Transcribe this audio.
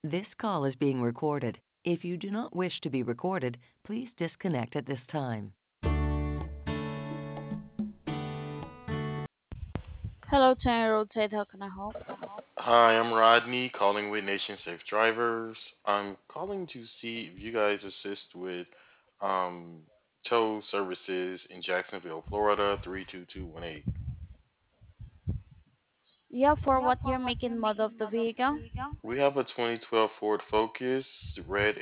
This call is being recorded. If you do not wish to be recorded, please disconnect at this time. Hello, Tiny Roadside. How can I help? Hi, I'm Rodney, calling with Nation Safe Drivers. I'm calling to see if you guys assist with um, tow services in Jacksonville, Florida, 32218. Yeah, for what year, make, and model of the vehicle? We have a 2012 Ford Focus, red